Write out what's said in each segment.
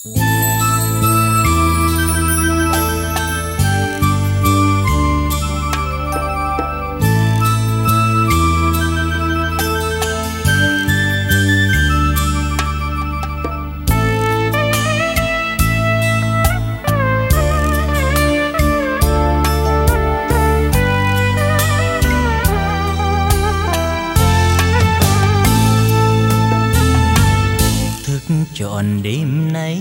Chọn đêm nay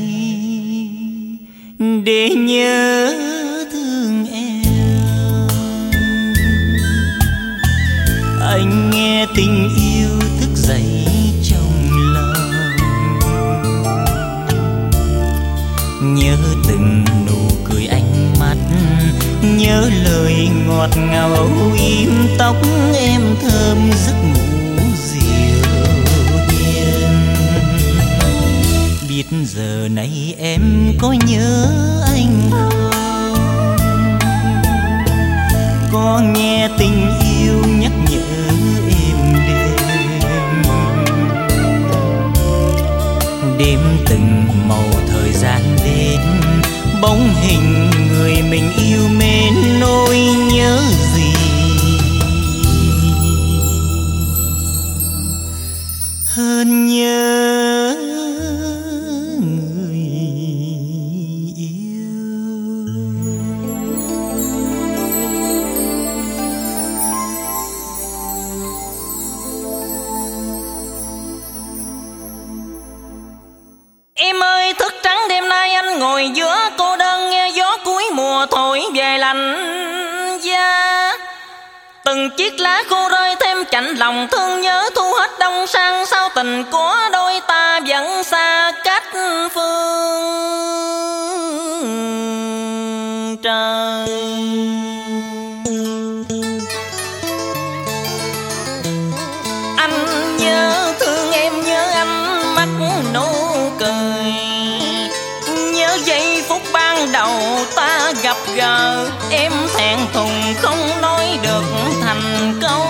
để nhớ thương em. Anh nghe tình yêu thức dậy trong lòng, nhớ từng nụ cười ánh mắt, nhớ lời ngọt ngào âu yếm tóc em thơm giấc ngủ dịu hiền. Biết giờ này em có nhớ anh không? Có nghe tình yêu nhắc nhở em đêm. Đêm từng màu thời gian đến, bóng hình người mình yêu mến nỗi nhớ gì. Hơn nhớ ngồi giữa cô đơn nghe gió cuối mùa thổi về lạnh da. Từng chiếc lá khô rơi thêm chạnh lòng thương nhớ thu hết đông sang. Sao tình của đôi ta vẫn xa cách phương trời. Anh nhớ thương em, nhớ ánh mắt nụ cười, giây phút ban đầu ta gặp gỡ. Em thẹn thùng không nói được thành câu.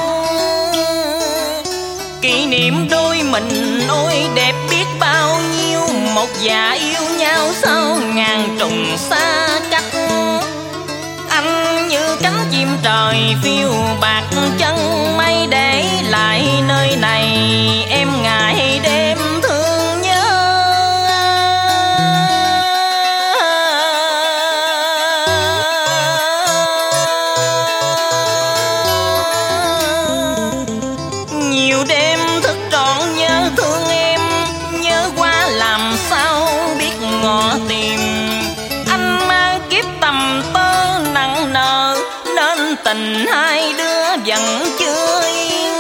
Kỷ niệm đôi mình ôi đẹp biết bao nhiêu. Một già yêu nhau sau ngàn trùng xa cách. Anh như cánh chim trời phiêu bạc chân mây để lại nơi này. Em ngày đêm thương nhớ. Nhiều đêm thức trọn nhớ thương em, nhớ qua làm sao biết ngỏ tìm. Anh mang kiếp tầm tơ nặng nợ, nên tình hai đứa vẫn chưa yên.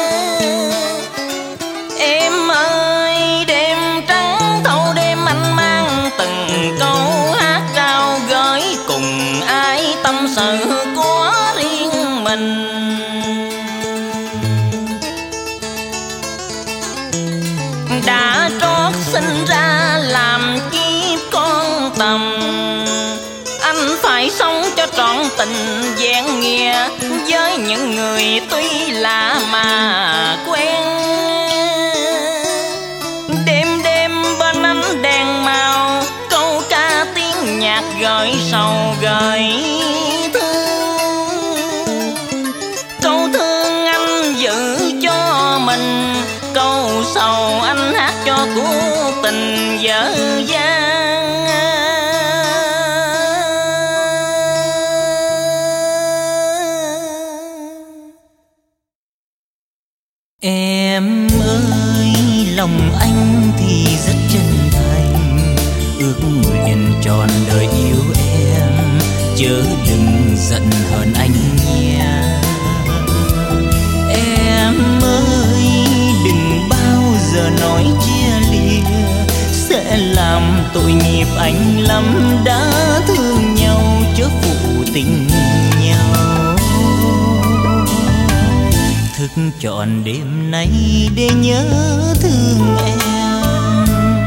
Em ơi đêm trắng thâu đêm anh mang từng câu hát cao gửi cùng ai tâm sự của riêng mình. Đã trót sinh ra làm kiếp con tầm, anh phải sống cho trọn tình vẹn nghĩa. Với những người tuy lạ mà quen, đêm đêm bên ánh đèn màu, câu ca tiếng nhạc gợi sầu gợi thương. Câu thương anh giữ cho mình, câu sầu anh hát cho cuộc tình dở dang. Em ơi lòng anh thì rất chân thành, ước nguyện trọn đời yêu em, chớ đừng giận hờn anh nhé. Em ơi đừng bao giờ nói chia lìa, sẽ làm tội nghiệp anh lắm. Đã thương nhau chớ phụ tình nhau. Thức trọn đêm nay để nhớ thương em,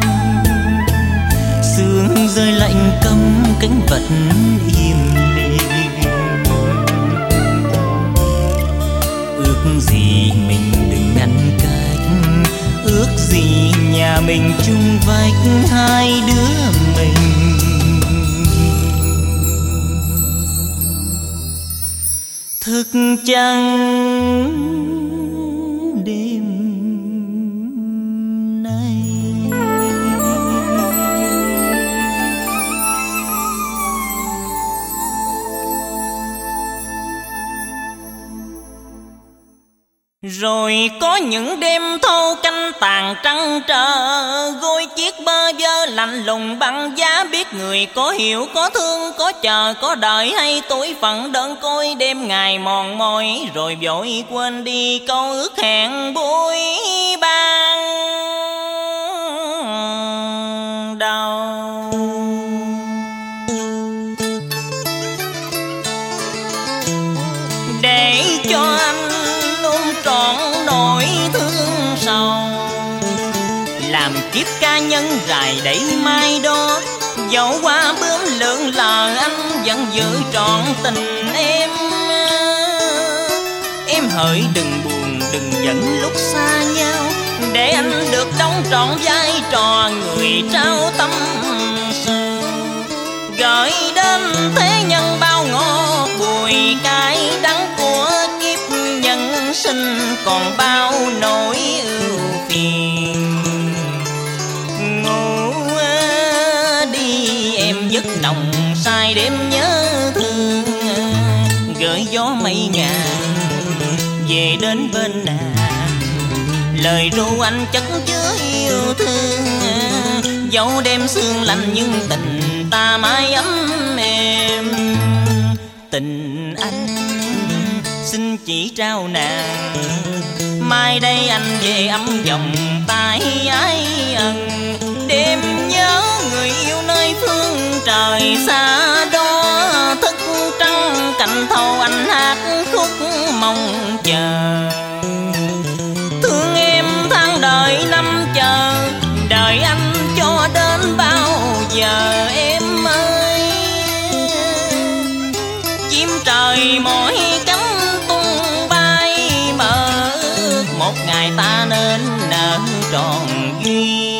sương rơi lạnh câm cánh vật im lìm. Ước gì mình đừng ngăn cách, ước gì nhà mình chung vách hai đứa mình. Thức trắng đêm nay. Rồi có những đêm thâu canh tàn trăng trở, gối chiếc bơ vơ lạnh lùng băng giá, biết người có hiểu có thương có chờ có đợi, hay tuổi phận đơn côi đêm ngày mòn mỏi, rồi vội quên đi câu ước hẹn buổi ban đầu. Để cho anh trọn nỗi thương sầu, làm kiếp ca nhân rài đẩy mai đó, dẫu qua bướm lượn lờ anh vẫn giữ trọn tình em. Em hỡi đừng buồn đừng giận lúc xa nhau, để anh được đóng trọn vai trò người trao tâm sự, gửi đến thế nhân bao ngọt bùi cay đắng của kiếp nhân sinh, còn bao nỗi ưu phiền. Ngủ đi em giấc nồng say đêm nhớ thương, gửi gió mây ngàn về đến bên nàng, lời ru anh chất chứa yêu thương, dẫu đêm sương lạnh nhưng tình ta mãi ấm êm. Tình anh xin chỉ trao nàng, mai đây anh về ấm vòng tay ái ân, đêm nhớ người yêu nơi phương trời xa đó, thức trăng cạnh thâu anh hát khúc mong chờ. Thương em tháng đợi năm chờ, đợi anh cho đến bao giờ em ơi. Chim trời mỗi cánh tung bay, mơ ước một ngày ta nên nở tròn duyên.